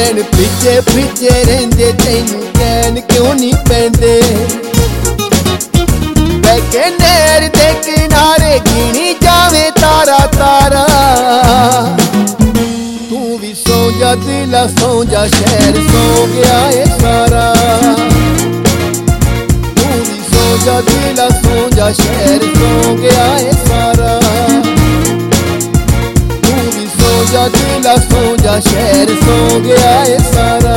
नैन पिछे पिछे रेंदे तैनू चैन क्यों नहीं पैंदे बैके नैर दे किनारे गिनी जावे तारा तारा तू भी सौ जा दिला सौ जा शहर सौ गया है सारा तू भी सौ जा दिला सौ जा शहर सौ गया है सारा जा दिला सौ जा शहर सौ गया है सारा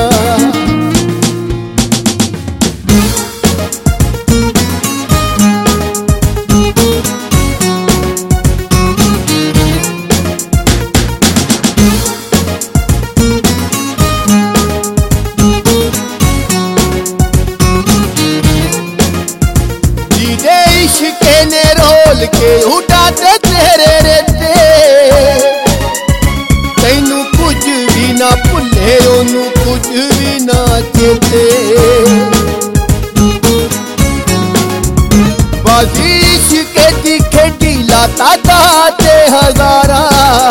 दीदे इश्क ने रोल के उठाते तेरे रेते तैनू कुछ भी ना भुले ओनू कुछ भी ना चेते बाजी इश्क दी खेडी लाता दाते हजारा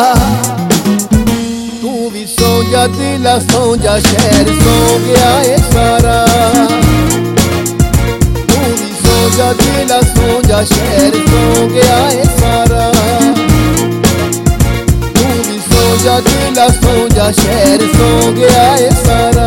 तू भी सौ जा दिला सौ जा शहर सौ गया है सारा तू भी सौ जा दिला सौ जा शहर सौ गया है सारा जा दिला सौ जा शहर सौ गया है सारा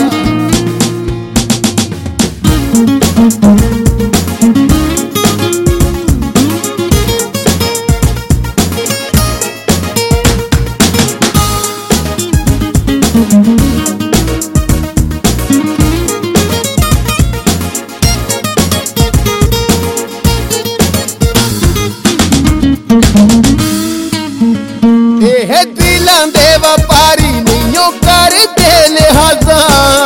दिलां दे व्यापारी नहीं करते लिहाजा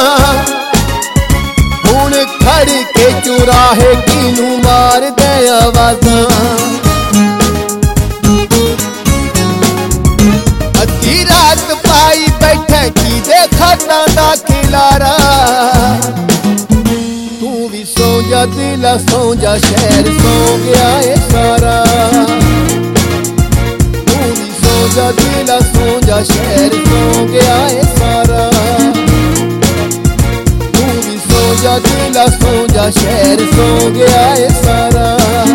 हुण खड़ के चुराहे किनू मार दे आवाज़ा अद्धी रात पाई बैठे की दे खतां दा खिलारा तू भी सौ जा दिला सौ जा शहर सौ गया है सारा जा दिला सौ जा शहर सौ गया है सारा तू भी सौ जा दिला सौ जा शहर सौ गया है सारा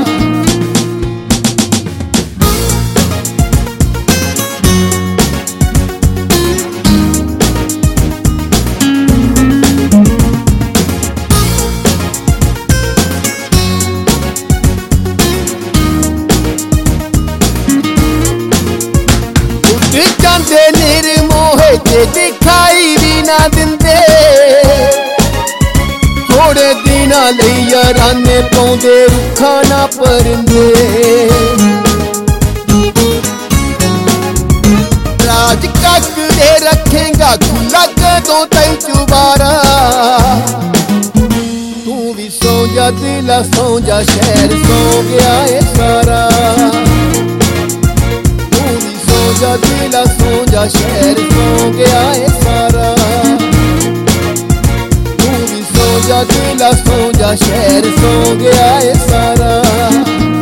जांदे निर्मोहे ते दिखाई भी ना दिंदे थोड़े दिनां लई याराने पौंदे रुखा ना परिंदे राज कक दे रखेगा खुला कदों तैं चुबारा तू भी सौ जा दिला सौ जा शहर सौ गया है सारा जा दिला सौ जा शहर सौ गया है सारा तू भी सौ जा दिला सौ जा शहर सौ गया है सारा